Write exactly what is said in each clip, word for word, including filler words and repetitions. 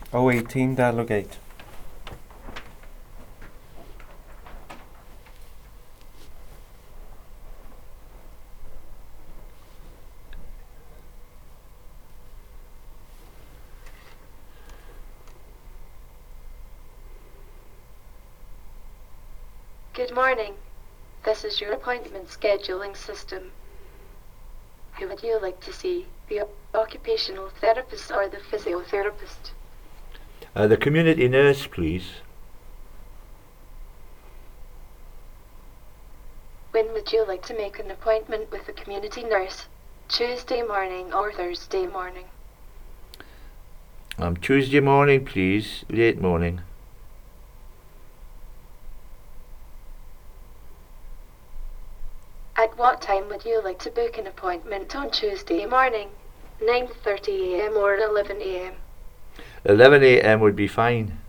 oh eighteen delegate. Good morning. This is your appointment scheduling system. Who would you like to see, the occupational therapist or the physiotherapist? Uh, the community nurse, please. When would you like to make an appointment with the community nurse? Tuesday morning or Thursday morning? Um, Tuesday morning, please. Late morning. At what time would you like to book an appointment on Tuesday morning? nine thirty a m or eleven a m? eleven a m would be fine.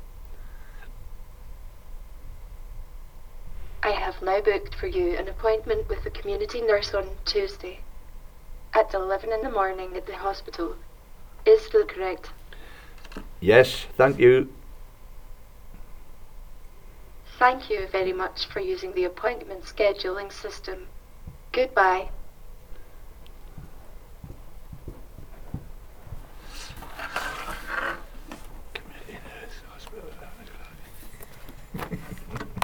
I have now booked for you an appointment with the community nurse on Tuesday at eleven in the morning at the hospital. Is that correct? Yes, thank you. Thank you very much for using the appointment scheduling system. Goodbye.